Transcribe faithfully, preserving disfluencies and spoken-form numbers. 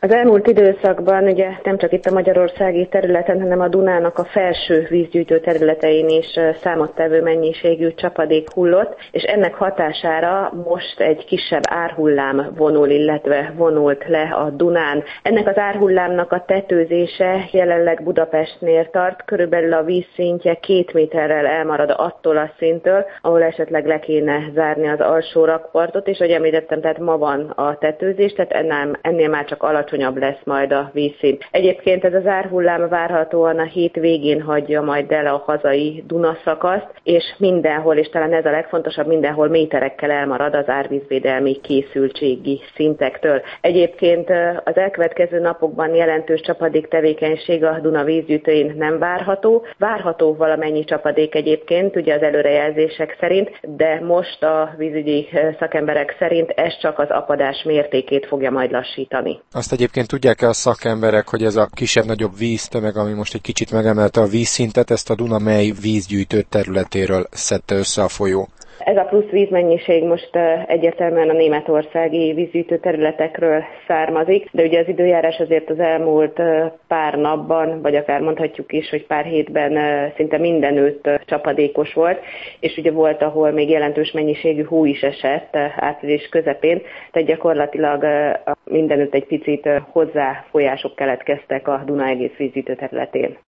Az elmúlt időszakban ugye nem csak itt a magyarországi területen, hanem a Dunának a felső vízgyűjtő területein is számottevő mennyiségű csapadék hullott, és ennek hatására most egy kisebb árhullám vonul, illetve vonult le a Dunán. Ennek az árhullámnak a tetőzése jelenleg Budapestnél tart, körülbelül a vízszintje két méterrel elmarad attól a szinttől, ahol esetleg le kéne zárni az alsó rakpartot, és ahogy említettem, tehát ma van a tetőzés, tehát ennél, ennél már csak alacsonyabb lesz majd a vízszint. Egyébként ez az árhullám várhatóan a hét végén hagyja majd el a hazai Duna szakaszt, és mindenhol, és talán ez a legfontosabb, mindenhol méterekkel elmarad az árvízvédelmi készültségi szintektől. Egyébként az elkövetkező napokban jelentős csapadék tevékenység a Duna vízgyűjtőin nem várható. Várható valamennyi csapadék egyébként, ugye az előrejelzések szerint, de most a vízügyi szakemberek szerint ez csak az apadás mértékét fogja majd lassítani. Azt egyébként tudják-e a szakemberek, hogy ez a kisebb-nagyobb víztömeg, ami most egy kicsit megemelte a vízszintet, ezt a Duna mely vízgyűjtő területéről szedte össze a folyó? Ez a plusz vízmennyiség most egyértelműen a németországi vízgyűjtő területekről származik, de ugye az időjárás azért az elmúlt pár napban, vagy akár mondhatjuk is, hogy pár hétben szinte mindenütt csapadékos volt, és ugye volt, ahol még jelentős mennyiségű hó is esett április közepén, tehát gyakorlatilag mindenütt egy picit hozzáfolyások keletkeztek a Duna egész vízgyűjtő területén.